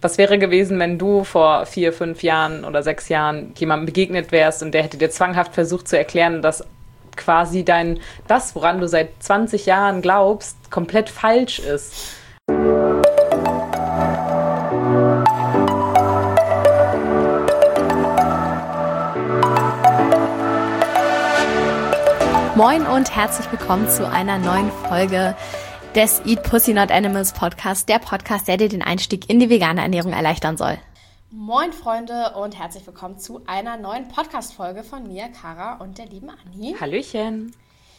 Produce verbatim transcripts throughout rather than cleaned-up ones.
Was wäre gewesen, wenn du vor vier, fünf Jahren oder sechs Jahren jemandem begegnet wärst und der hätte dir zwanghaft versucht zu erklären, dass quasi dein, das, woran du seit zwanzig Jahren glaubst, komplett falsch ist? Moin und herzlich willkommen zu einer neuen Folge des Eat Pussy Not Animals Podcast, der Podcast, der dir den Einstieg in die vegane Ernährung erleichtern soll. Moin Freunde und herzlich willkommen zu einer neuen Podcast-Folge von mir, Kara und der lieben Anni. Hallöchen.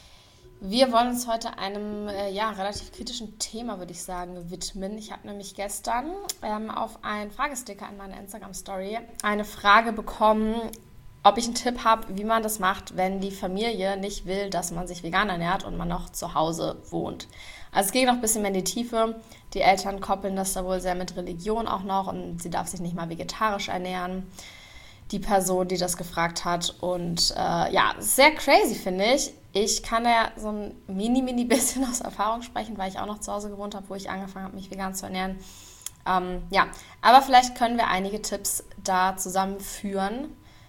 Wir wollen uns heute einem äh, ja, relativ kritischen Thema, würde ich sagen, widmen. Ich habe nämlich gestern ähm, auf einen Fragesticker in meiner Instagram-Story eine Frage bekommen, ob ich einen Tipp habe, wie man das macht, wenn die Familie nicht will, dass man sich vegan ernährt und man noch zu Hause wohnt. Also es geht noch ein bisschen mehr in die Tiefe. Die Eltern koppeln das da wohl sehr mit Religion auch noch und sie darf sich nicht mal vegetarisch ernähren. Die Person, die das gefragt hat. Und äh, ja, sehr crazy, finde ich. Ich kann ja so ein mini, mini bisschen aus Erfahrung sprechen, weil ich auch noch zu Hause gewohnt habe, wo ich angefangen habe, mich vegan zu ernähren. Ähm, ja, aber vielleicht können wir einige Tipps da zusammenführen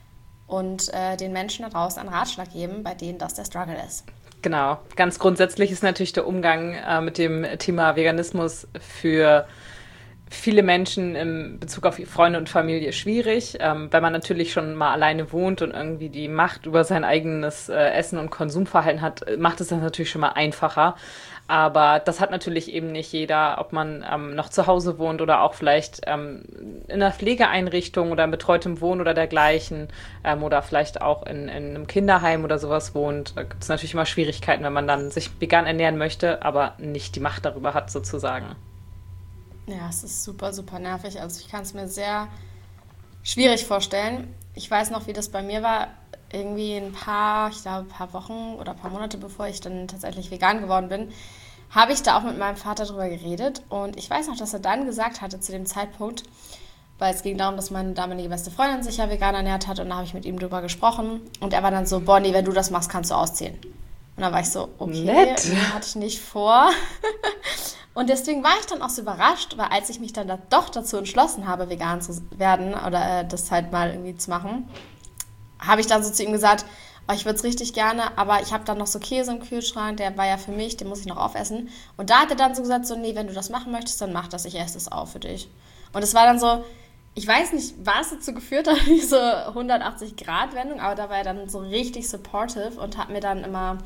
und äh, den Menschen da draußen einen Ratschlag geben, bei denen das der Struggle ist. Genau, ganz grundsätzlich ist natürlich der Umgang äh, mit dem Thema Veganismus für viele Menschen in Bezug auf Freunde und Familie schwierig, ähm, wenn man natürlich schon mal alleine wohnt und irgendwie die Macht über sein eigenes äh, Essen und Konsumverhalten hat, macht es das natürlich schon mal einfacher. Aber das hat natürlich eben nicht jeder, ob man ähm, noch zu Hause wohnt oder auch vielleicht ähm, in einer Pflegeeinrichtung oder in betreutem Wohnen oder dergleichen ähm, oder vielleicht auch in, in einem Kinderheim oder sowas wohnt. Da gibt es natürlich immer Schwierigkeiten, wenn man dann sich vegan ernähren möchte, aber nicht die Macht darüber hat sozusagen. Ja, es ist super, super nervig. Also ich kann es mir sehr schwierig vorstellen. Ich weiß noch, wie das bei mir war. Irgendwie ein paar, ich glaube, ein paar Wochen oder ein paar Monate bevor ich dann tatsächlich vegan geworden bin, habe ich da auch mit meinem Vater drüber geredet. Und ich weiß noch, dass er dann gesagt hatte zu dem Zeitpunkt, weil es ging darum, dass meine damalige beste Freundin sich ja vegan ernährt hat und da habe ich mit ihm drüber gesprochen. Und er war dann so, Bonnie, wenn du das machst, kannst du ausziehen. Und dann war ich so, okay, Nett. nee, hatte ich nicht vor. Und deswegen war ich dann auch so überrascht, weil als ich mich dann da doch dazu entschlossen habe, vegan zu werden oder äh, das halt mal irgendwie zu machen, habe ich dann so zu ihm gesagt, oh, ich würde es richtig gerne, aber ich habe dann noch so Käse im Kühlschrank, der war ja für mich, den muss ich noch aufessen. Und da hat er dann so gesagt, so nee, wenn du das machen möchtest, dann mach das, ich esse es auch für dich. Und es war dann so, ich weiß nicht, was dazu geführt hat, diese hundertachtzig Grad Wendung, aber da war er dann so richtig supportive und hat mir dann immer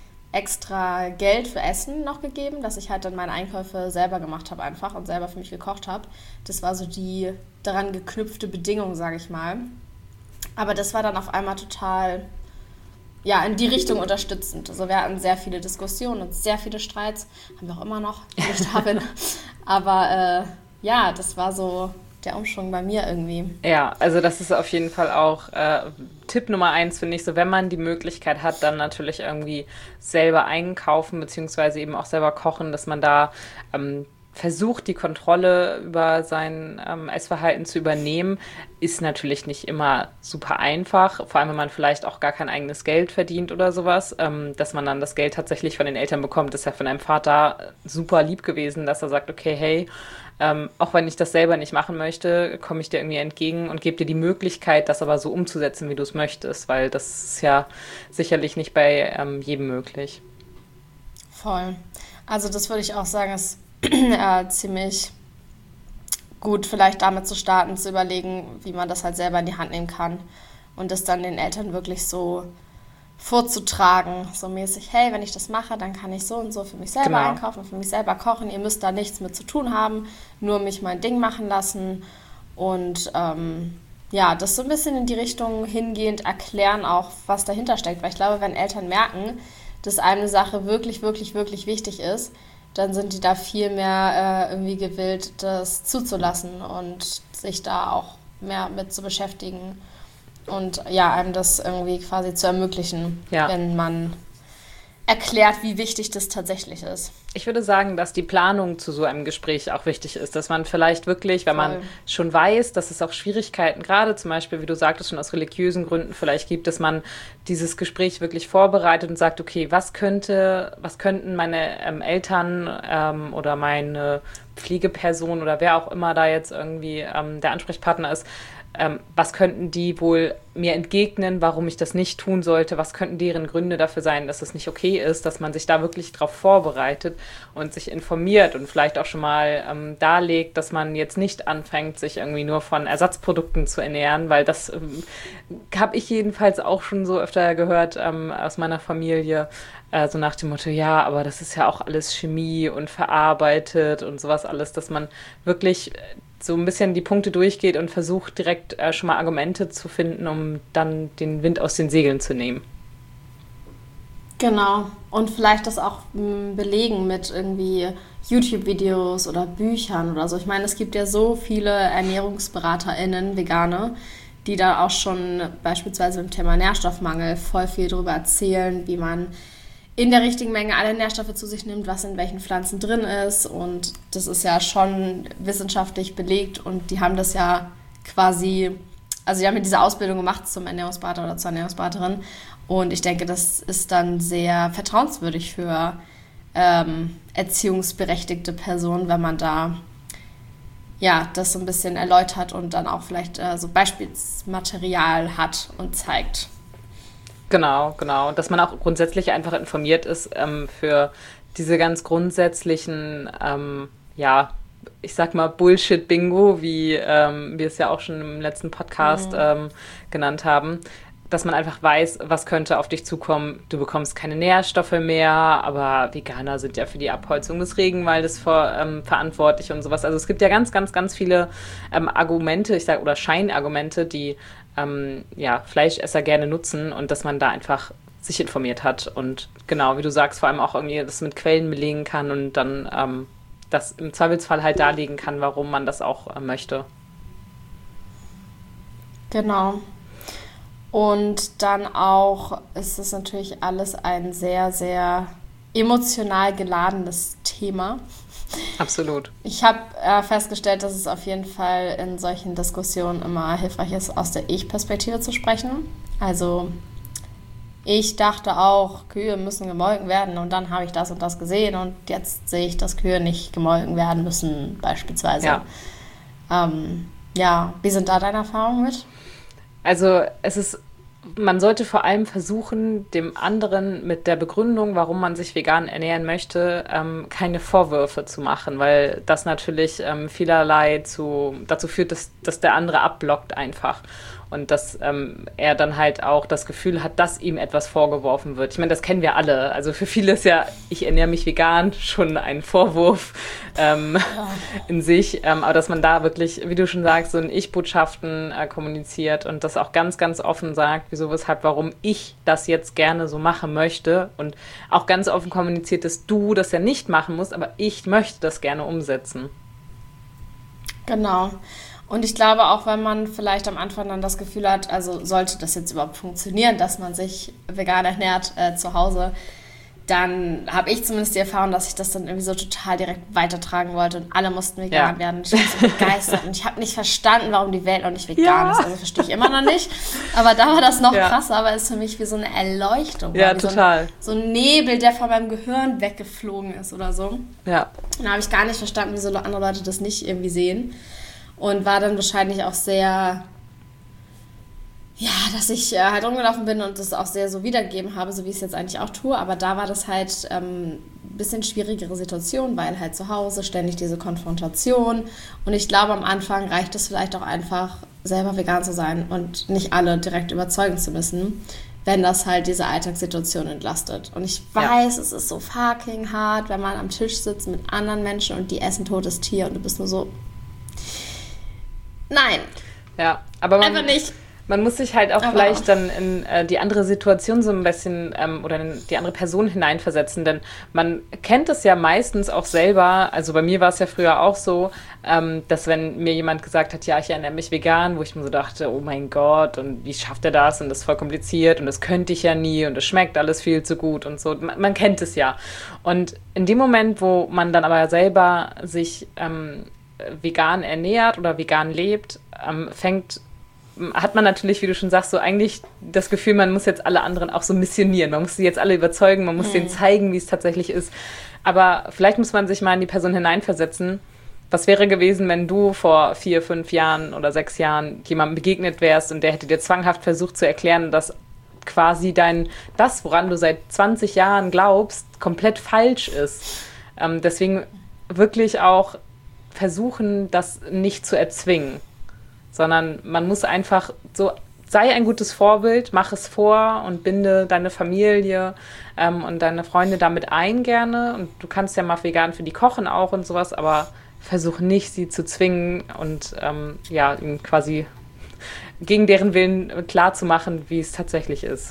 extra Geld für Essen noch gegeben, dass ich halt dann meine Einkäufe selber gemacht habe einfach und selber für mich gekocht habe. Das war so die daran geknüpfte Bedingung, sage ich mal. Aber das war dann auf einmal total, ja, in die Richtung unterstützend. Also wir hatten sehr viele Diskussionen und sehr viele Streits. Haben wir auch immer noch, wenn ich da bin. Aber äh, ja, das war so der Umschwung bei mir irgendwie. Ja, also das ist auf jeden Fall auch äh, Tipp Nummer eins, finde ich, so wenn man die Möglichkeit hat, dann natürlich irgendwie selber einkaufen, beziehungsweise eben auch selber kochen, dass man da ähm, versucht, die Kontrolle über sein ähm, Essverhalten zu übernehmen, ist natürlich nicht immer super einfach, vor allem wenn man vielleicht auch gar kein eigenes Geld verdient oder sowas, ähm, dass man dann das Geld tatsächlich von den Eltern bekommt, ist ja von einem Vater super lieb gewesen, dass er sagt, okay, hey, ähm, auch wenn ich das selber nicht machen möchte, komme ich dir irgendwie entgegen und gebe dir die Möglichkeit, das aber so umzusetzen, wie du es möchtest, weil das ist ja sicherlich nicht bei ähm, jedem möglich. Voll. Also das würde ich auch sagen, ist äh, ziemlich gut, vielleicht damit zu starten, zu überlegen, wie man das halt selber in die Hand nehmen kann und das dann den Eltern wirklich so vorzutragen, so mäßig, hey, wenn ich das mache, dann kann ich so und so für mich selber Genau. einkaufen, für mich selber kochen, ihr müsst da nichts mit zu tun haben, nur mich mein Ding machen lassen und ähm, ja, das so ein bisschen in die Richtung hingehend erklären auch, was dahinter steckt, weil ich glaube, wenn Eltern merken, dass eine Sache wirklich, wirklich, wirklich wichtig ist, dann sind die da viel mehr äh, irgendwie gewillt, das zuzulassen und sich da auch mehr mit zu beschäftigen und ja, einem das irgendwie quasi zu ermöglichen, Ja. wenn man erklärt, wie wichtig das tatsächlich ist. Ich würde sagen, dass die Planung zu so einem Gespräch auch wichtig ist, dass man vielleicht wirklich, wenn man Voll. schon weiß, dass es auch Schwierigkeiten, gerade zum Beispiel, wie du sagtest, schon aus religiösen Gründen vielleicht gibt, dass man dieses Gespräch wirklich vorbereitet und sagt, okay, was könnte, was könnten meine ähm, Eltern ähm, oder meine Pflegeperson oder wer auch immer da jetzt irgendwie ähm, der Ansprechpartner ist, ähm, was könnten die wohl mir entgegnen, warum ich das nicht tun sollte, was könnten deren Gründe dafür sein, dass es nicht okay ist, dass man sich da wirklich drauf vorbereitet und sich informiert und vielleicht auch schon mal ähm, darlegt, dass man jetzt nicht anfängt, sich irgendwie nur von Ersatzprodukten zu ernähren, weil das ähm, habe ich jedenfalls auch schon so öfter gehört ähm, aus meiner Familie, äh, so nach dem Motto, ja, aber das ist ja auch alles Chemie und verarbeitet und sowas alles, dass man wirklich so ein bisschen die Punkte durchgeht und versucht direkt äh, schon mal Argumente zu finden, um dann den Wind aus den Segeln zu nehmen. Genau. Und vielleicht das auch m, belegen mit irgendwie YouTube-Videos oder Büchern oder so. Ich meine, es gibt ja so viele ErnährungsberaterInnen, Vegane, die da auch schon beispielsweise im Thema Nährstoffmangel voll viel darüber erzählen, wie man in der richtigen Menge alle Nährstoffe zu sich nimmt, was in welchen Pflanzen drin ist. Und das ist ja schon wissenschaftlich belegt und die haben das ja quasi, also die haben ja diese Ausbildung gemacht zum Ernährungsberater oder zur Ernährungsberaterin. Und ich denke, das ist dann sehr vertrauenswürdig für ähm, erziehungsberechtigte Personen, wenn man da ja das so ein bisschen erläutert und dann auch vielleicht äh, so Beispielsmaterial hat und zeigt. Genau, genau. Dass man auch grundsätzlich einfach informiert ist ähm, für diese ganz grundsätzlichen, ähm, ja, ich sag mal Bullshit-Bingo, wie ähm, wir es ja auch schon im letzten Podcast mhm. ähm, genannt haben, dass man einfach weiß, was könnte auf dich zukommen. Du bekommst keine Nährstoffe mehr, aber Veganer sind ja für die Abholzung des Regenwaldes vor, ähm, verantwortlich und sowas. Also es gibt ja ganz, ganz, ganz viele ähm, Argumente, ich sag, oder Scheinargumente, die ähm, ja, Fleischesser gerne nutzen und dass man da einfach sich informiert hat und genau, wie du sagst, vor allem auch irgendwie das mit Quellen belegen kann und dann ähm, das im Zweifelsfall halt darlegen kann, warum man das auch äh, möchte. Genau. Und dann auch ist es natürlich alles ein sehr, sehr emotional geladenes Thema. Absolut. Ich habe äh, festgestellt, dass es auf jeden Fall in solchen Diskussionen immer hilfreich ist, aus der Ich-Perspektive zu sprechen. Also ich dachte auch, Kühe müssen gemolken werden und dann habe ich das und das gesehen und jetzt sehe ich, dass Kühe nicht gemolken werden müssen, beispielsweise. Ja, ähm, ja. Wie sind da deine Erfahrungen mit? Also es ist, man sollte vor allem versuchen, dem anderen mit der Begründung, warum man sich vegan ernähren möchte, ähm, keine Vorwürfe zu machen, weil das natürlich ähm, vielerlei zu, dazu führt, dass, dass der andere abblockt einfach. Und dass ähm, er dann halt auch das Gefühl hat, dass ihm etwas vorgeworfen wird. Ich meine, das kennen wir alle. Also für viele ist ja, ich ernähre mich vegan, schon ein Vorwurf ähm, ja. in sich. Ähm, aber dass man da wirklich, wie du schon sagst, so in Ich-Botschaften äh, kommuniziert und das auch ganz, ganz offen sagt, wieso, weshalb, warum ich das jetzt gerne so machen möchte. Und auch ganz offen kommuniziert, dass du das ja nicht machen musst, aber ich möchte das gerne umsetzen. Genau. Und ich glaube auch, wenn man vielleicht am Anfang dann das Gefühl hat, also sollte das jetzt überhaupt funktionieren, dass man sich vegan ernährt äh, zu Hause, dann habe ich zumindest die Erfahrung, dass ich das dann irgendwie so total direkt weitertragen wollte und alle mussten vegan ja. werden. Ich war so begeistert und ich habe nicht verstanden, warum die Welt noch nicht vegan ja. ist. Also verstehe ich immer noch nicht. Aber da war das noch ja. krasser, aber es ist für mich wie so eine Erleuchtung. Ja, total. So ein, so ein Nebel, der von meinem Gehirn weggeflogen ist oder so. Ja. Und da habe ich gar nicht verstanden, wieso andere Leute das nicht irgendwie sehen. Und war dann wahrscheinlich auch sehr, ja, dass ich äh, halt rumgelaufen bin und das auch sehr so wiedergegeben habe, so wie ich es jetzt eigentlich auch tue. Aber da war das halt ähm, ein bisschen schwierigere Situation, weil halt zu Hause ständig diese Konfrontation. Und ich glaube, am Anfang reicht es vielleicht auch einfach, selber vegan zu sein und nicht alle direkt überzeugen zu müssen, wenn das halt diese Alltagssituation entlastet. Und ich weiß, ja. es ist so fucking hart, wenn man am Tisch sitzt mit anderen Menschen und die essen totes Tier und du bist nur so... Nein. Ja, aber man, einfach nicht. Man muss sich halt auch Aber vielleicht auch. dann in äh, die andere Situation so ein bisschen ähm, oder in die andere Person hineinversetzen, denn man kennt es ja meistens auch selber, also bei mir war es ja früher auch so, ähm, dass wenn mir jemand gesagt hat, ja, ich ernähre mich vegan, wo ich mir so dachte, oh mein Gott, und wie schafft er das und das ist voll kompliziert und das könnte ich ja nie und es schmeckt alles viel zu gut und so, man, man kennt es ja. Und in dem Moment, wo man dann aber selber sich ähm, vegan ernährt oder vegan lebt, ähm, fängt hat man natürlich, wie du schon sagst, so eigentlich das Gefühl, man muss jetzt alle anderen auch so missionieren. Man muss sie jetzt alle überzeugen, man muss Mhm. denen zeigen, wie es tatsächlich ist. Aber vielleicht muss man sich mal in die Person hineinversetzen. Was wäre gewesen, wenn du vor vier, fünf Jahren oder sechs Jahren jemandem begegnet wärst und der hätte dir zwanghaft versucht zu erklären, dass quasi dein, das, woran du seit zwanzig Jahren glaubst, komplett falsch ist. Ähm, deswegen wirklich auch versuchen, das nicht zu erzwingen, sondern man muss einfach so, sei ein gutes Vorbild, mach es vor und binde deine Familie ähm, und deine Freunde damit ein gerne. Und du kannst ja mal vegan für die kochen auch und sowas, aber versuch nicht, sie zu zwingen und ähm, ja, ihnen quasi gegen deren Willen klar zu machen, wie es tatsächlich ist.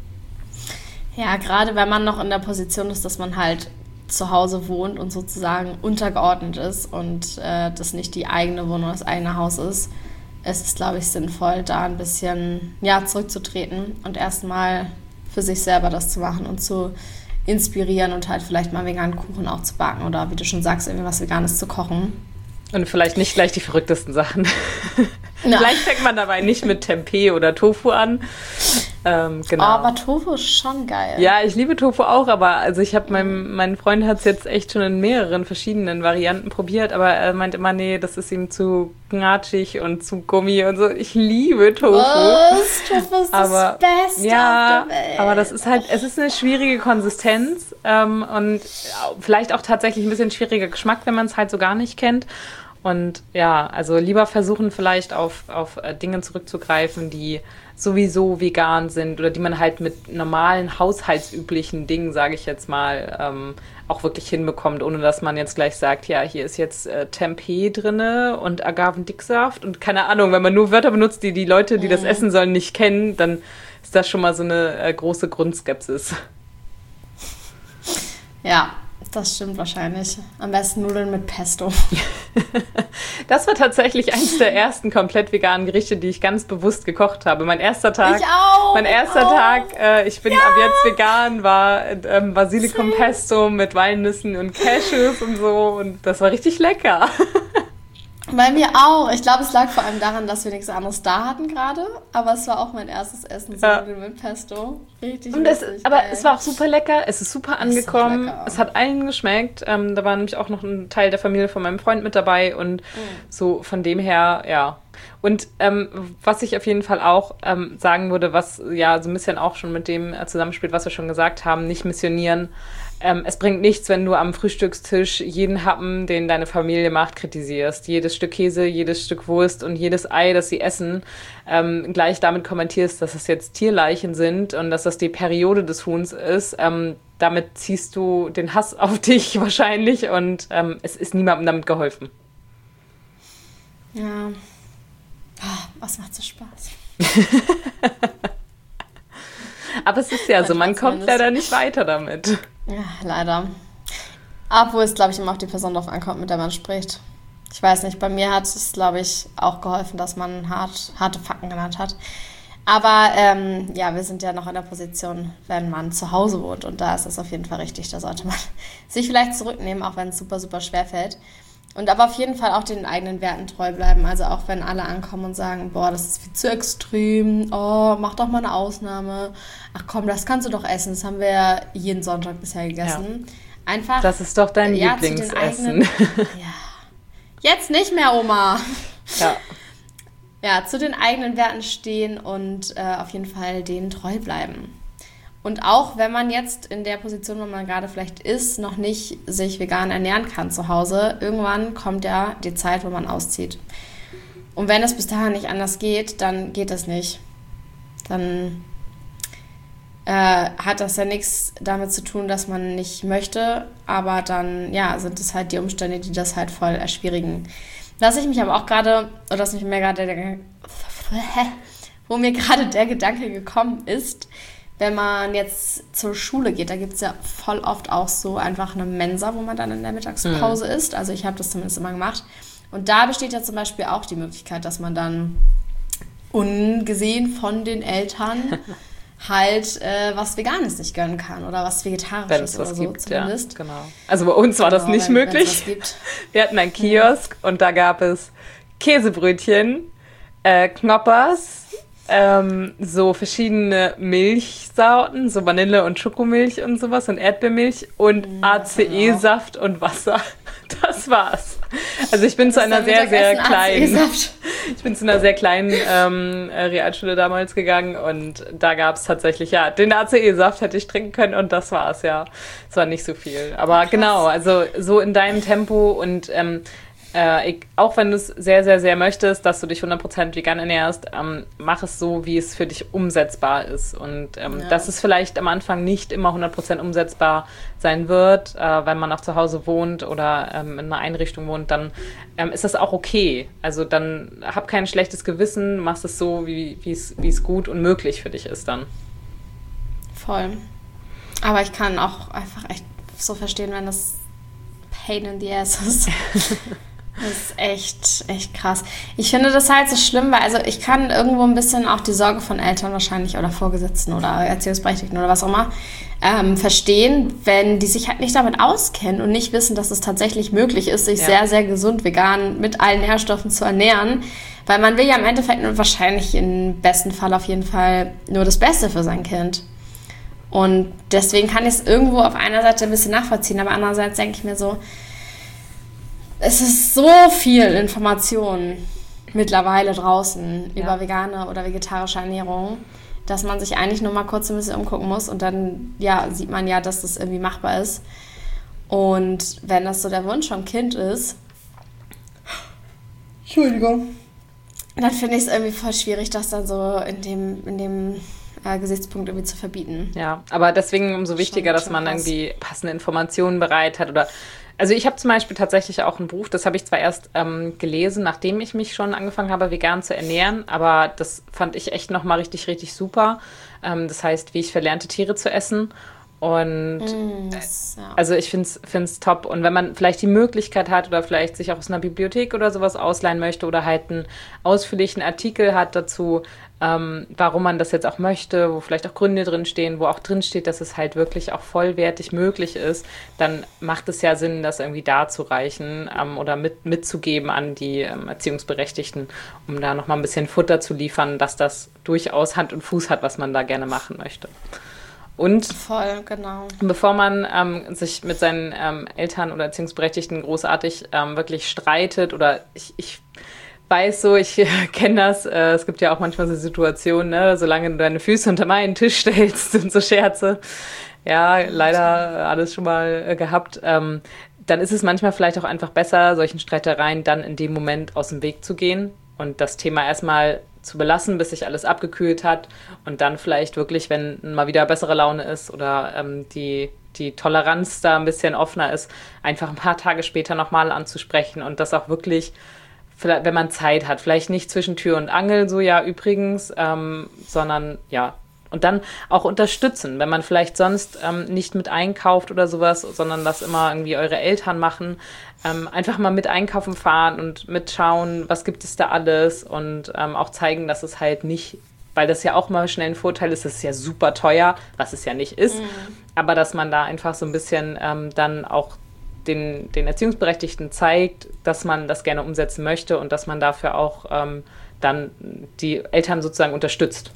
Ja, gerade wenn man noch in der Position ist, dass man halt zu Hause wohnt und sozusagen untergeordnet ist und äh, das nicht die eigene Wohnung, das eigene Haus ist, es ist, glaube ich, sinnvoll, da ein bisschen ja, zurückzutreten und erstmal für sich selber das zu machen und zu inspirieren und halt vielleicht mal veganen Kuchen auch zu backen oder, wie du schon sagst, irgendwie was Veganes zu kochen. Und vielleicht nicht gleich die verrücktesten Sachen. Ja. Vielleicht fängt man dabei nicht mit Tempeh oder Tofu an. Ähm, genau. Oh, aber Tofu ist schon geil. Ja, ich liebe Tofu auch, aber also ich habe meinem mein Freund hat es jetzt echt schon in mehreren verschiedenen Varianten probiert, aber er meint immer, nee, das ist ihm zu gnatschig und zu Gummi und so. Ich liebe Tofu. Was? Tofu ist aber, das Beste ja, auf der Welt. aber das ist halt, es ist eine schwierige Konsistenz ähm, und vielleicht auch tatsächlich ein bisschen schwieriger Geschmack, wenn man es halt so gar nicht kennt. Und ja, also lieber versuchen vielleicht auf, auf äh, Dinge zurückzugreifen, die sowieso vegan sind oder die man halt mit normalen, haushaltsüblichen Dingen, sage ich jetzt mal, ähm, auch wirklich hinbekommt, ohne dass man jetzt gleich sagt, ja, hier ist jetzt äh, Tempeh drinne und Agavendicksaft und keine Ahnung, wenn man nur Wörter benutzt, die die Leute, die das essen sollen, nicht kennen, dann ist das schon mal so eine äh, große Grundskepsis. Ja, das stimmt wahrscheinlich. Am besten Nudeln mit Pesto. Das war tatsächlich eines der ersten komplett veganen Gerichte, die ich ganz bewusst gekocht habe. Mein erster Tag, Ich auch, mein erster auch. Tag, äh, ich bin ab jetzt vegan, war ähm, Basilikum Pesto mit Walnüssen und Cashews und so und das war richtig lecker. Bei mir auch. Ich glaube, es lag vor allem daran, dass wir nichts anderes da hatten gerade. Aber es war auch mein erstes Essen, so Ja. Nudeln mit Pesto. Richtig Und es, lustig, aber geil. es war auch super lecker, es ist super Es ist auch angekommen, lecker. es hat allen geschmeckt. Ähm, da war nämlich auch noch ein Teil der Familie von meinem Freund mit dabei und so von dem her, ja. Und ähm, was ich auf jeden Fall auch ähm, sagen würde, was ja so ein bisschen auch schon mit dem äh, zusammenspielt, was wir schon gesagt haben, nicht missionieren. Ähm, es bringt nichts, wenn du am Frühstückstisch jeden Happen, den deine Familie macht, kritisierst. Jedes Stück Käse, jedes Stück Wurst und jedes Ei, das sie essen, ähm, gleich damit kommentierst, dass es jetzt Tierleichen sind und dass das die Periode des Huhns ist. Ähm, damit ziehst du den Hass auf dich wahrscheinlich und ähm, es ist niemandem damit geholfen. Ja. Ah, was macht so Spaß? Aber es ist ja so, man kommt zumindest. leider nicht weiter damit. Ja, leider. Obwohl es, glaube ich, immer auf die Person drauf ankommt, mit der man spricht. Ich weiß nicht, bei mir hat es, glaube ich, auch geholfen, dass man hart, harte Fakten genannt hat. Aber ähm, ja, wir sind ja noch in der Position, wenn man zu Hause wohnt. Und da ist es auf jeden Fall richtig. Da sollte man sich vielleicht zurücknehmen, auch wenn es super, super schwer fällt. Und aber auf jeden Fall auch den eigenen Werten treu bleiben. Also auch wenn alle ankommen und sagen, boah, das ist viel zu extrem, oh, mach doch mal eine Ausnahme. Ach komm, das kannst du doch essen. Das haben wir ja jeden Sonntag bisher gegessen. Ja. Einfach. Das ist doch dein ja, zu den Lieblingsessen. eigenen- Ja. Jetzt nicht mehr, Oma. Ja. Ja, zu den eigenen Werten stehen und äh, auf jeden Fall denen treu bleiben. Und auch wenn man jetzt in der Position, wo man gerade vielleicht ist, noch nicht sich vegan ernähren kann zu Hause, irgendwann kommt ja die Zeit, wo man auszieht. Und wenn es bis dahin nicht anders geht, dann geht es nicht. Dann äh, hat das ja nichts damit zu tun, dass man nicht möchte, aber dann ja, sind es halt die Umstände, die das halt voll erschwierigen. Was ich mich aber auch gerade, oder was mich mir gerade, wo mir gerade der Gedanke gekommen ist, wenn man jetzt zur Schule geht, da gibt es ja voll oft auch so einfach eine Mensa, wo man dann in der Mittagspause mhm. isst. Also ich habe das zumindest immer gemacht. Und da besteht ja zum Beispiel auch die Möglichkeit, dass man dann ungesehen von den Eltern halt äh, was Veganes nicht gönnen kann oder was Vegetarisches oder so gibt, zumindest. Ja, genau. Also bei uns war das genau, nicht wenn, möglich. Wir hatten einen Kiosk mhm. und da gab es Käsebrötchen, äh, Knoppers, ähm, so verschiedene Milchsorten, so Vanille- und Schokomilch und sowas und Erdbeermilch und mhm, A C E-Saft und Wasser. Das war's. Also ich bin zu einer sehr, sehr kleinen, ich bin zu einer sehr kleinen ähm, Realschule damals gegangen und da gab es tatsächlich, ja, den A C E-Saft hätte ich trinken können und das war's, ja. Es war nicht so viel. Aber krass. Genau, also so in deinem Tempo und ähm, Äh, ich, auch wenn du es sehr, sehr, sehr möchtest, dass du dich hundert Prozent vegan ernährst, ähm, mach es so, wie es für dich umsetzbar ist. Und ähm, ja. dass es vielleicht am Anfang nicht immer hundert Prozent umsetzbar sein wird, äh, wenn man auch zu Hause wohnt oder ähm, in einer Einrichtung wohnt, dann ähm, ist das auch okay. Also dann hab kein schlechtes Gewissen, mach es so, wie es gut und möglich für dich ist dann. Voll. Aber ich kann auch einfach echt so verstehen, wenn das Pain in the ass ist. Das ist echt, echt krass. Ich finde das halt so schlimm, weil also ich kann irgendwo ein bisschen auch die Sorge von Eltern wahrscheinlich oder Vorgesetzten oder Erziehungsberechtigten oder was auch immer ähm, verstehen, wenn die sich halt nicht damit auskennen und nicht wissen, dass es tatsächlich möglich ist, sich ja. sehr, sehr gesund vegan mit allen Nährstoffen zu ernähren. Weil man will ja im Endeffekt wahrscheinlich im besten Fall auf jeden Fall nur das Beste für sein Kind. Und deswegen kann ich es irgendwo auf einer Seite ein bisschen nachvollziehen, aber andererseits denke ich mir so, es ist so viel Information mittlerweile draußen ja. über vegane oder vegetarische Ernährung, dass man sich eigentlich nur mal kurz ein bisschen umgucken muss und dann ja, sieht man ja, dass das irgendwie machbar ist. Und wenn das so der Wunsch vom Kind ist, Entschuldigung, dann finde ich es irgendwie voll schwierig, das dann so in dem, in dem äh, Gesichtspunkt irgendwie zu verbieten. Ja, aber deswegen umso wichtiger, schon, dass schon man krass. irgendwie passende Informationen bereit hat oder also ich habe zum Beispiel tatsächlich auch ein Buch, das habe ich zwar erst ähm, gelesen, nachdem ich mich schon angefangen habe, vegan zu ernähren, aber das fand ich echt nochmal richtig, richtig super. Ähm, das heißt, wie ich verlernte, Tiere zu essen. Und mm, das, ja. also ich finde es top. Und wenn man vielleicht die Möglichkeit hat oder vielleicht sich auch aus einer Bibliothek oder sowas ausleihen möchte oder halt einen ausführlichen Artikel hat dazu, ähm, warum man das jetzt auch möchte, wo vielleicht auch Gründe drinstehen, wo auch drinsteht, dass es halt wirklich auch vollwertig möglich ist, dann macht es ja Sinn, das irgendwie darzureichen ähm, oder mit, mitzugeben an die ähm, Erziehungsberechtigten, um da nochmal ein bisschen Futter zu liefern, dass das durchaus Hand und Fuß hat, was man da gerne machen möchte. Und voll, genau. Bevor man ähm, sich mit seinen ähm, Eltern oder Erziehungsberechtigten großartig ähm, wirklich streitet oder ich, ich weiß so, ich äh, kenne das, äh, es gibt ja auch manchmal so Situationen, ne, solange du deine Füße unter meinen Tisch stellst und so Scherze, ja, leider alles schon mal äh, gehabt, ähm, dann ist es manchmal vielleicht auch einfach besser, solchen Streitereien dann in dem Moment aus dem Weg zu gehen und das Thema erstmal zu belassen, bis sich alles abgekühlt hat und dann vielleicht wirklich, wenn mal wieder bessere Laune ist oder ähm, die, die Toleranz da ein bisschen offener ist, einfach ein paar Tage später nochmal anzusprechen und das auch wirklich, wenn man Zeit hat, vielleicht nicht zwischen Tür und Angel, so ja übrigens, ähm, sondern ja, und dann auch unterstützen, wenn man vielleicht sonst ähm, nicht mit einkauft oder sowas, sondern das immer irgendwie eure Eltern machen, ähm, einfach mal mit einkaufen fahren und mitschauen, was gibt es da alles und ähm, auch zeigen, dass es halt nicht, weil das ja auch mal schnell ein Vorteil ist, es ist ja super teuer, was es ja nicht ist, mhm. aber dass man da einfach so ein bisschen ähm, dann auch den, den Erziehungsberechtigten zeigt, dass man das gerne umsetzen möchte und dass man dafür auch ähm, dann die Eltern sozusagen unterstützt.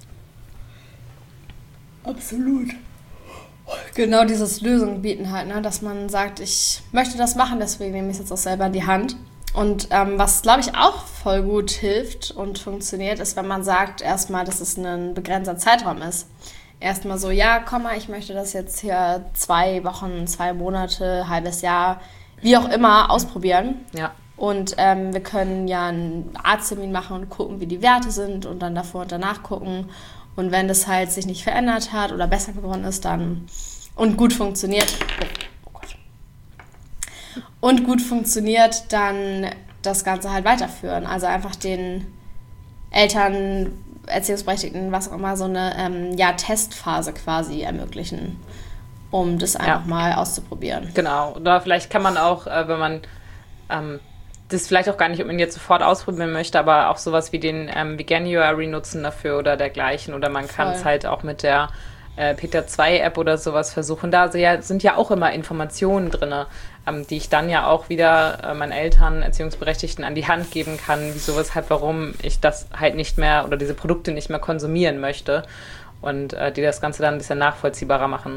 Absolut. Genau dieses Lösungen bieten halt, ne? Dass man sagt, ich möchte das machen, deswegen nehme ich es jetzt auch selber in die Hand. Und ähm, was, glaube ich, auch voll gut hilft und funktioniert, ist, wenn man sagt erstmal, dass es ein begrenzter Zeitraum ist. Erstmal so, ja, komm mal, ich möchte das jetzt hier zwei Wochen, zwei Monate, halbes Jahr, wie auch immer, ausprobieren. Ja. Und ähm, wir können ja einen Arzttermin machen und gucken, wie die Werte sind und dann davor und danach gucken. Und wenn das halt sich nicht verändert hat oder besser geworden ist, dann und gut funktioniert, oh Gott, und gut funktioniert, dann das Ganze halt weiterführen. Also einfach den Eltern Erziehungsberechtigten, was auch immer, so eine ähm, ja, Testphase quasi ermöglichen, um das einfach ja. mal auszuprobieren. Genau. Oder vielleicht kann man auch, äh, wenn man ähm, das vielleicht auch gar nicht unbedingt jetzt sofort ausprobieren möchte, aber auch sowas wie den ähm, Veganuary nutzen dafür oder dergleichen. Oder man kann es halt auch mit der äh, Peter zwei App oder sowas versuchen. Da sind ja auch immer Informationen drin, ähm, die ich dann ja auch wieder äh, meinen Eltern, Erziehungsberechtigten an die Hand geben kann, wieso, weshalb, warum ich das halt nicht mehr oder diese Produkte nicht mehr konsumieren möchte und äh, die das Ganze dann ein bisschen nachvollziehbarer machen.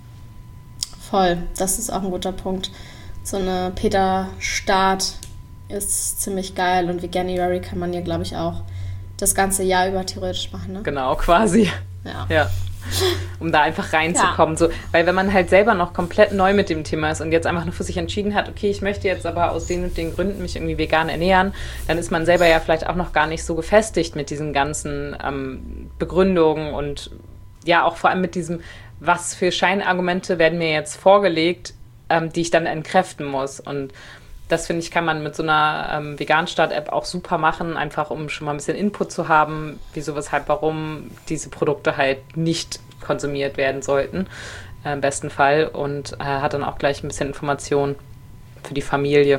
Voll, das ist auch ein guter Punkt. So eine Peter-Start ist ziemlich geil und Veganuary kann man ja, glaube ich, auch das ganze Jahr über theoretisch machen, ne? Genau, quasi. Ja. ja. Um da einfach reinzukommen. Ja. So, weil wenn man halt selber noch komplett neu mit dem Thema ist und jetzt einfach nur für sich entschieden hat, okay, ich möchte jetzt aber aus den und den Gründen mich irgendwie vegan ernähren, dann ist man selber ja vielleicht auch noch gar nicht so gefestigt mit diesen ganzen ähm, Begründungen und ja auch vor allem mit diesem, was für Scheinargumente werden mir jetzt vorgelegt, ähm, die ich dann entkräften muss. Und das, finde ich, kann man mit so einer ähm, Vegan-Start-App auch super machen, einfach um schon mal ein bisschen Input zu haben, wieso, weshalb, warum diese Produkte halt nicht konsumiert werden sollten, äh, im besten Fall. Und äh, hat dann auch gleich ein bisschen Information für die Familie.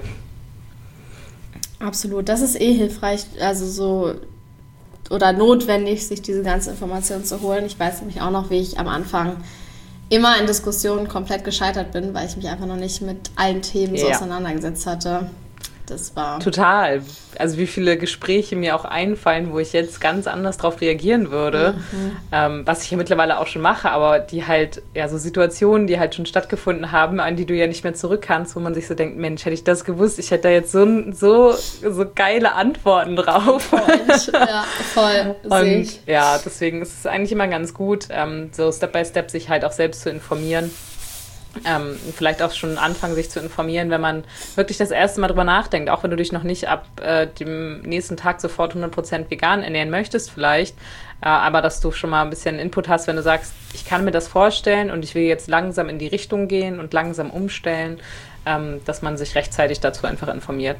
Absolut, das ist eh hilfreich, also so oder notwendig, sich diese ganze Information zu holen. Ich weiß nämlich auch noch, wie ich am Anfang immer in Diskussionen komplett gescheitert bin, weil ich mich einfach noch nicht mit allen Themen so ja. auseinandergesetzt hatte. Das war... Total. Also wie viele Gespräche mir auch einfallen, wo ich jetzt ganz anders drauf reagieren würde, mhm. ähm, was ich ja mittlerweile auch schon mache, aber die halt, ja, so Situationen, die halt schon stattgefunden haben, an die du ja nicht mehr zurück kannst, wo man sich so denkt, Mensch, hätte ich das gewusst, ich hätte da jetzt so, so, so geile Antworten drauf. Voll, ja, voll. Und ja, deswegen ist es eigentlich immer ganz gut, ähm, so Step by Step sich halt auch selbst zu informieren. Ähm, vielleicht auch schon anfangen, sich zu informieren, wenn man wirklich das erste Mal drüber nachdenkt, auch wenn du dich noch nicht ab äh, dem nächsten Tag sofort hundert Prozent vegan ernähren möchtest vielleicht, äh, aber dass du schon mal ein bisschen Input hast, wenn du sagst, ich kann mir das vorstellen und ich will jetzt langsam in die Richtung gehen und langsam umstellen, ähm, dass man sich rechtzeitig dazu einfach informiert.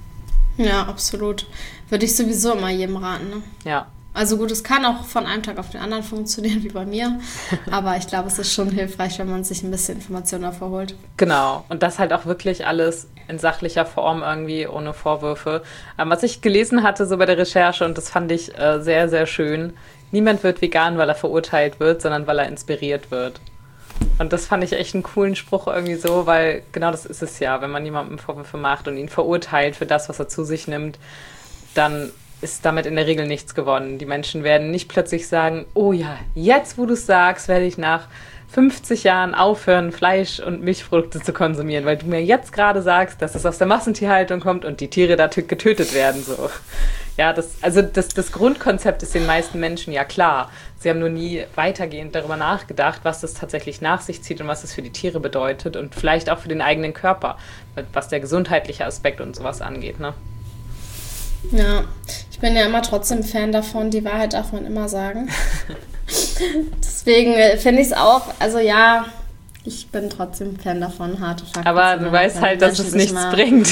Ja, absolut. Würde ich sowieso immer jedem raten, ne? Ja. Also gut, es kann auch von einem Tag auf den anderen funktionieren, wie bei mir. Aber ich glaube, es ist schon hilfreich, wenn man sich ein bisschen Informationen davor holt. Genau. Und das halt auch wirklich alles in sachlicher Form irgendwie, ohne Vorwürfe. Ähm, was ich gelesen hatte so bei der Recherche, und das fand ich äh, sehr, sehr schön, niemand wird vegan, weil er verurteilt wird, sondern weil er inspiriert wird. Und das fand ich echt einen coolen Spruch irgendwie so, weil genau das ist es ja, wenn man jemandem Vorwürfe macht und ihn verurteilt für das, was er zu sich nimmt, dann ist damit in der Regel nichts gewonnen. Die Menschen werden nicht plötzlich sagen, oh ja, jetzt wo du es sagst, werde ich nach fünfzig Jahren aufhören, Fleisch und Milchprodukte zu konsumieren, weil du mir jetzt gerade sagst, dass es aus der Massentierhaltung kommt und die Tiere da getötet werden. So. Ja, das, also das, das Grundkonzept ist den meisten Menschen ja klar. Sie haben nur nie weitergehend darüber nachgedacht, was das tatsächlich nach sich zieht und was das für die Tiere bedeutet und vielleicht auch für den eigenen Körper, was der gesundheitliche Aspekt und sowas angeht, ne? Ja, ich bin ja immer trotzdem Fan davon, die Wahrheit darf man immer sagen. Deswegen finde ich es auch, also ja, ich bin trotzdem Fan davon, harte Fakten. Aber du weißt halt, dass es nichts bringt.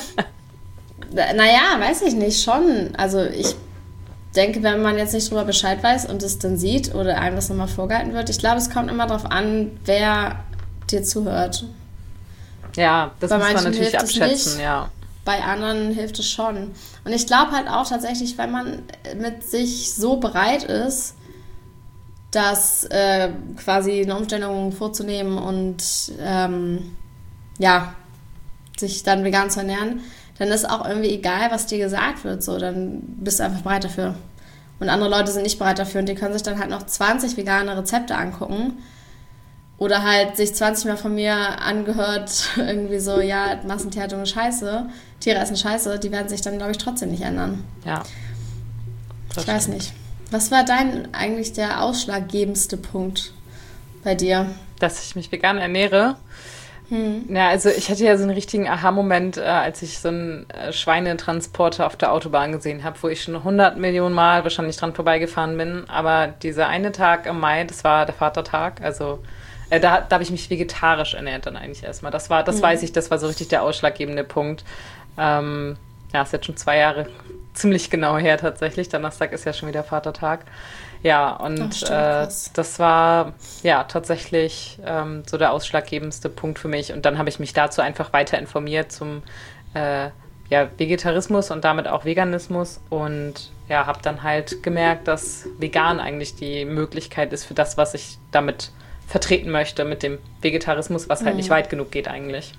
Naja, weiß ich nicht, schon. Also ich denke, wenn man jetzt nicht drüber Bescheid weiß und es dann sieht oder einem das nochmal vorgehalten wird, ich glaube, es kommt immer darauf an, wer dir zuhört. Ja, das Bei muss man natürlich abschätzen, ja. Bei anderen hilft es schon. Und ich glaube halt auch tatsächlich, wenn man mit sich so bereit ist, das äh, quasi eine Umstellung vorzunehmen und ähm, ja, sich dann vegan zu ernähren, dann ist auch irgendwie egal, was dir gesagt wird. So, dann bist du einfach bereit dafür. Und andere Leute sind nicht bereit dafür und die können sich dann halt noch zwanzig vegane Rezepte angucken. Oder halt sich zwanzig Mal von mir angehört, irgendwie so, ja, Massentierhaltung ist scheiße, Tiere essen scheiße, die werden sich dann, glaube ich, trotzdem nicht ändern. Ja. Ich weiß nicht. Was war dein eigentlich der ausschlaggebendste Punkt bei dir? Dass ich mich vegan ernähre? Hm. Ja, also ich hatte ja so einen richtigen Aha-Moment, äh, als ich so einen äh, Schweinetransporter auf der Autobahn gesehen habe, wo ich schon hundert Millionen Mal wahrscheinlich dran vorbeigefahren bin. Aber dieser eine Tag im Mai, das war der Vatertag, also äh, da, da habe ich mich vegetarisch ernährt dann eigentlich erstmal. Das war, das hm. weiß ich, das war so richtig der ausschlaggebende Punkt. Ähm, ja, ist jetzt schon zwei Jahre ziemlich genau her tatsächlich. Donnerstag ist ja schon wieder Vatertag. Ja, und stimmt, äh, das war ja tatsächlich ähm, so der ausschlaggebendste Punkt für mich. Und dann habe ich mich dazu einfach weiter informiert zum äh, ja, Vegetarismus und damit auch Veganismus. Und ja, habe dann halt gemerkt, dass vegan eigentlich die Möglichkeit ist für das, was ich damit vertreten möchte, mit dem Vegetarismus, was halt mhm. nicht weit genug geht eigentlich.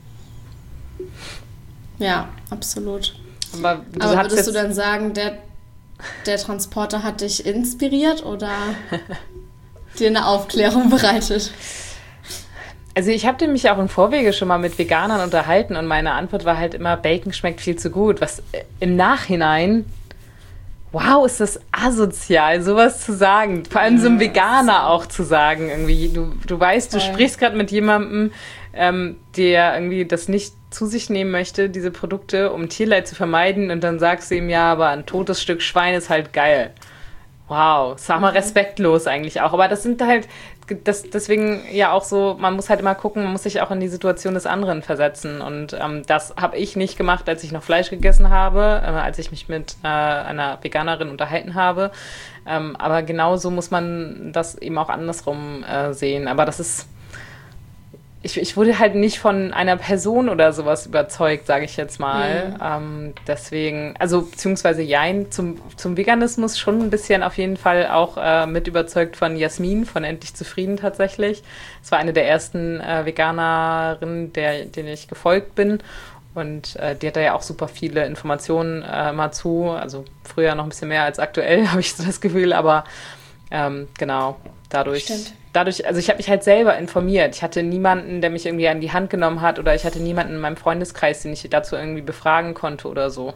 Ja, absolut. Aber, du Aber würdest du dann sagen, der, der Transporter hat dich inspiriert oder dir eine Aufklärung bereitet? Also ich habe mich auch im Vorwege schon mal mit Veganern unterhalten und meine Antwort war halt immer, Bacon schmeckt viel zu gut. Was im Nachhinein, wow, ist das asozial, sowas zu sagen. Vor allem ja, so einem Veganer auch zu sagen irgendwie. Du, du weißt, du Voll. sprichst gerade mit jemandem, ähm, der irgendwie das nicht zu sich nehmen möchte, diese Produkte, um Tierleid zu vermeiden, und dann sagst du ihm, ja, aber ein totes Stück Schwein ist halt geil. Wow, sag mal respektlos eigentlich auch. Aber das sind halt, das, deswegen ja auch so, man muss halt immer gucken, man muss sich auch in die Situation des anderen versetzen. Und ähm, das habe ich nicht gemacht, als ich noch Fleisch gegessen habe, äh, als ich mich mit äh, einer Veganerin unterhalten habe. Ähm, aber genauso muss man das eben auch andersrum äh, sehen. Aber das ist, Ich, ich wurde halt nicht von einer Person oder sowas überzeugt, sage ich jetzt mal. Mhm. Ähm, deswegen, also beziehungsweise jein, zum, zum Veganismus schon ein bisschen auf jeden Fall auch äh, mit überzeugt von Jasmin, von Endlich Zufrieden tatsächlich. Es war eine der ersten äh, Veganerinnen, der, denen ich gefolgt bin. Und äh, die hat da ja auch super viele Informationen äh, mal zu. Also früher noch ein bisschen mehr als aktuell, habe ich so das Gefühl. Aber ähm, genau, dadurch... Stimmt. Dadurch, also ich habe mich halt selber informiert. Ich hatte niemanden, der mich irgendwie an die Hand genommen hat, oder ich hatte niemanden in meinem Freundeskreis, den ich dazu irgendwie befragen konnte oder so.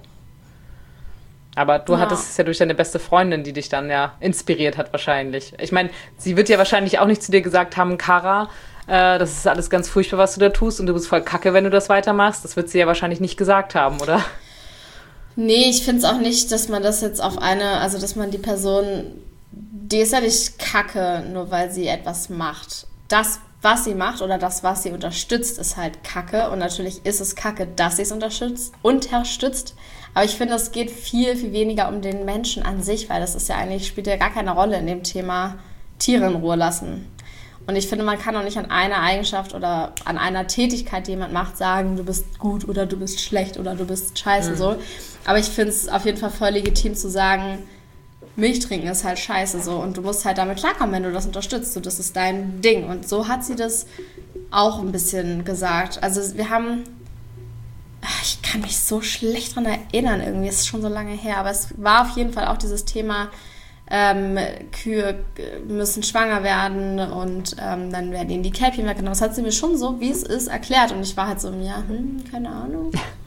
Aber du ja. hattest es ja durch deine beste Freundin, die dich dann ja inspiriert hat wahrscheinlich. Ich meine, sie wird ja wahrscheinlich auch nicht zu dir gesagt haben, Cara, äh, das ist alles ganz furchtbar, was du da tust und du bist voll kacke, wenn du das weitermachst. Das wird sie ja wahrscheinlich nicht gesagt haben, oder? Nee, ich finde es auch nicht, dass man das jetzt auf eine, also dass man die Person... Die ist ja nicht kacke, nur weil sie etwas macht. Das, was sie macht oder das, was sie unterstützt, ist halt kacke. Und natürlich ist es kacke, dass sie es unterstützt, unterstützt. Aber ich finde, es geht viel, viel weniger um den Menschen an sich, weil das ist ja eigentlich, spielt ja gar keine Rolle in dem Thema Tiere in Ruhe lassen. Und ich finde, man kann auch nicht an einer Eigenschaft oder an einer Tätigkeit, die jemand macht, sagen, du bist gut oder du bist schlecht oder du bist scheiße. Mhm. So. Aber ich finde es auf jeden Fall voll legitim zu sagen, Milch trinken ist halt scheiße so und du musst halt damit klarkommen, wenn du das unterstützt. So, das ist dein Ding. Und so hat sie das auch ein bisschen gesagt. Also wir haben, ich kann mich so schlecht dran erinnern irgendwie, es ist schon so lange her, aber es war auf jeden Fall auch dieses Thema, ähm, Kühe müssen schwanger werden und ähm, dann werden ihnen die Kälbchen weggenommen. Das hat sie mir schon so, wie es ist, erklärt. Und ich war halt so, ja, hm, keine Ahnung.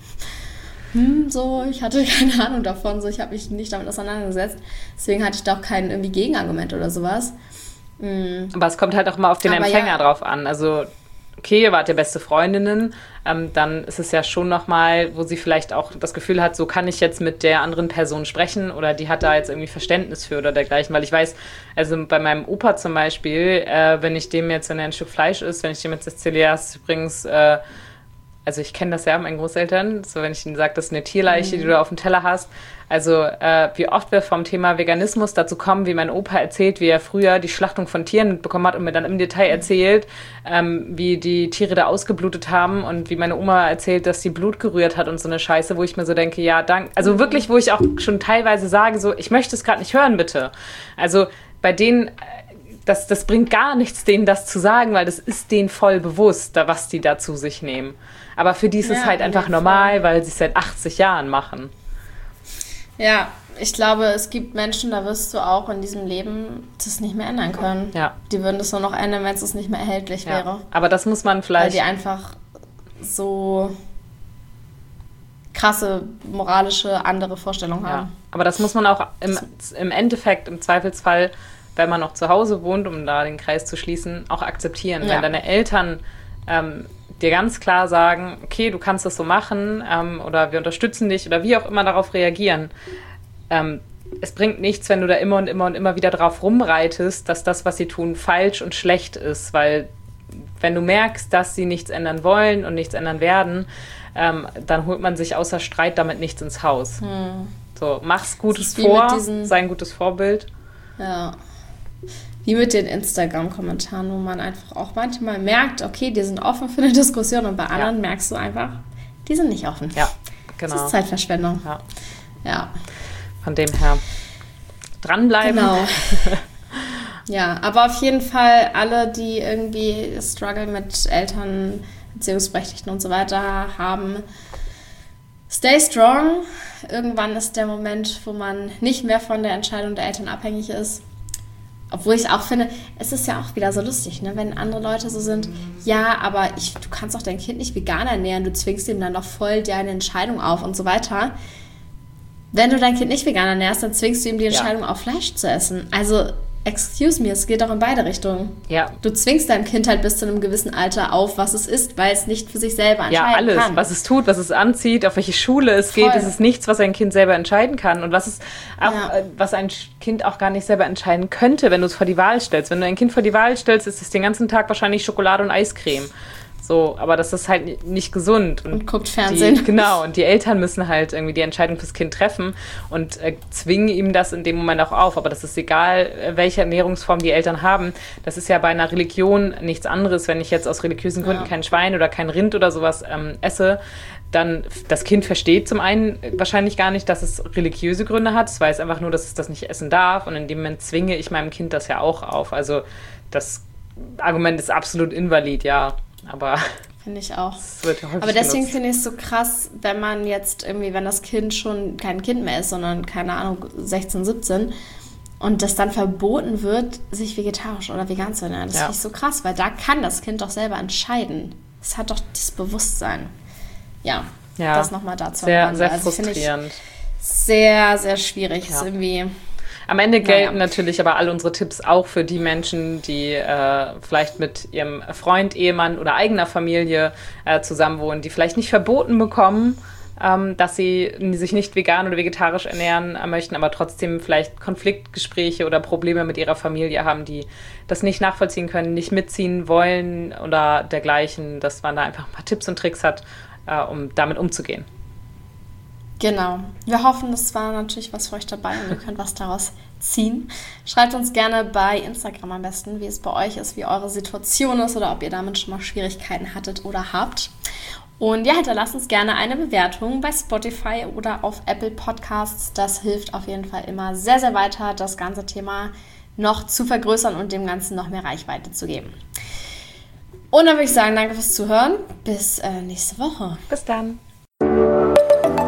Hm, so, ich hatte keine Ahnung davon, so, ich habe mich nicht damit auseinandergesetzt. Deswegen hatte ich da auch kein irgendwie Gegenargument oder sowas. Mhm. Aber es kommt halt auch mal auf den Aber Empfänger ja. drauf an. Also, okay, ihr wart ja beste Freundinnen, ähm, dann ist es ja schon nochmal, wo sie vielleicht auch das Gefühl hat, so kann ich jetzt mit der anderen Person sprechen oder die hat da jetzt irgendwie Verständnis für oder dergleichen. Weil ich weiß, also bei meinem Opa zum Beispiel, äh, wenn ich dem jetzt, wenn er ein Stück Fleisch isst, wenn ich dem jetzt erzähle, ja, ist übrigens... Äh, Also ich kenne das ja, meinen Großeltern, so wenn ich ihnen sage, das ist eine Tierleiche, mhm. die du da auf dem Teller hast. Also äh, wie oft wir vom Thema Veganismus dazu kommen, wie mein Opa erzählt, wie er früher die Schlachtung von Tieren mitbekommen hat und mir dann im Detail erzählt, ähm, wie die Tiere da ausgeblutet haben und wie meine Oma erzählt, dass sie Blut gerührt hat und so eine Scheiße, wo ich mir so denke, ja, danke. Also wirklich, wo ich auch schon teilweise sage, so, ich möchte es gerade nicht hören, bitte. Also bei denen... Das, das bringt gar nichts, denen das zu sagen, weil das ist denen voll bewusst, was die da zu sich nehmen. Aber für die ist ja, es halt einfach normal, weil sie es seit achtzig Jahren machen. Ja, ich glaube, es gibt Menschen, da wirst du auch in diesem Leben das nicht mehr ändern können. Ja. Die würden das nur noch ändern, wenn es nicht mehr erhältlich ja. wäre. Aber das muss man vielleicht... Weil die einfach so krasse, moralische, andere Vorstellungen haben. Ja. Aber das muss man auch im, im Endeffekt, im Zweifelsfall... wenn man noch zu Hause wohnt, um da den Kreis zu schließen, auch akzeptieren. Ja. Wenn deine Eltern ähm, dir ganz klar sagen, okay, du kannst das so machen ähm, oder wir unterstützen dich oder wie auch immer darauf reagieren. Ähm, es bringt nichts, wenn du da immer und immer und immer wieder drauf rumreitest, dass das, was sie tun, falsch und schlecht ist, weil wenn du merkst, dass sie nichts ändern wollen und nichts ändern werden, ähm, dann holt man sich außer Streit damit nichts ins Haus. Hm. So, mach's Gutes wie vor, diesen, sei ein gutes Vorbild. Ja. Wie mit den Instagram-Kommentaren, wo man einfach auch manchmal merkt, okay, die sind offen für eine Diskussion und bei anderen ja. merkst du einfach, die sind nicht offen. Ja, genau. Das ist Zeitverschwendung. Ja. ja. Von dem her dranbleiben. Genau. Ja, aber auf jeden Fall alle, die irgendwie Struggle mit Eltern, Erziehungsberechtigten und so weiter haben, stay strong. Irgendwann ist der Moment, wo man nicht mehr von der Entscheidung der Eltern abhängig ist. Obwohl ich auch finde, es ist ja auch wieder so lustig, ne? Wenn andere Leute so sind, ja, aber ich, du kannst doch dein Kind nicht vegan ernähren, du zwingst ihm dann doch voll deine Entscheidung auf und so weiter. Wenn du dein Kind nicht vegan ernährst, dann zwingst du ihm die Entscheidung ja. auf, Fleisch zu essen. Also, excuse me, es geht doch in beide Richtungen. Ja. Du zwingst deinem Kind halt bis zu einem gewissen Alter auf, was es isst, weil es nicht für sich selber entscheiden kann. Ja, alles, kann. was es tut, was es anzieht, auf welche Schule es Voll. geht, das ist nichts, was ein Kind selber entscheiden kann und was es auch, Ja. äh, was ein Kind auch gar nicht selber entscheiden könnte, wenn du es vor die Wahl stellst. Wenn du ein Kind vor die Wahl stellst, ist es den ganzen Tag wahrscheinlich Schokolade und Eiscreme. So, aber das ist halt nicht gesund. Und, und guckt Fernsehen. Die, genau, und die Eltern müssen halt irgendwie die Entscheidung fürs Kind treffen und äh, zwingen ihm das in dem Moment auch auf. Aber das ist egal, welche Ernährungsform die Eltern haben. Das ist ja bei einer Religion nichts anderes. Wenn ich jetzt aus religiösen Gründen ja. kein Schwein oder kein Rind oder sowas ähm, esse, dann das Kind versteht zum einen wahrscheinlich gar nicht, dass es religiöse Gründe hat. Es weiß einfach nur, dass es das nicht essen darf. Und in dem Moment zwinge ich meinem Kind das ja auch auf. Also das Argument ist absolut invalid, ja. Aber finde ich auch. Wird ja aber deswegen finde ich es so krass, wenn man jetzt irgendwie, wenn das Kind schon kein Kind mehr ist, sondern, keine Ahnung, sechzehn, siebzehn und das dann verboten wird, sich vegetarisch oder vegan zu ernähren. Das ja. finde ich so krass, weil da kann das Kind doch selber entscheiden. Es hat doch das Bewusstsein. Ja, ja. das nochmal dazu. Sehr, sehr also frustrierend. Sehr, sehr schwierig. Ja. Ist irgendwie... Am Ende gelten naja. natürlich aber all unsere Tipps auch für die Menschen, die äh, vielleicht mit ihrem Freund, Ehemann oder eigener Familie äh, zusammenwohnen, die vielleicht nicht verboten bekommen, ähm, dass sie sich nicht vegan oder vegetarisch ernähren äh, möchten, aber trotzdem vielleicht Konfliktgespräche oder Probleme mit ihrer Familie haben, die das nicht nachvollziehen können, nicht mitziehen wollen oder dergleichen, dass man da einfach ein paar Tipps und Tricks hat, äh, um damit umzugehen. Genau. Wir hoffen, es war natürlich was für euch dabei und ihr könnt was daraus ziehen. Schreibt uns gerne bei Instagram am besten, wie es bei euch ist, wie eure Situation ist oder ob ihr damit schon mal Schwierigkeiten hattet oder habt. Und ja, hinterlasst uns gerne eine Bewertung bei Spotify oder auf Apple Podcasts. Das hilft auf jeden Fall immer sehr, sehr weiter, das ganze Thema noch zu vergrößern und dem Ganzen noch mehr Reichweite zu geben. Und dann würde ich sagen, danke fürs Zuhören. Bis äh, nächste Woche. Bis dann.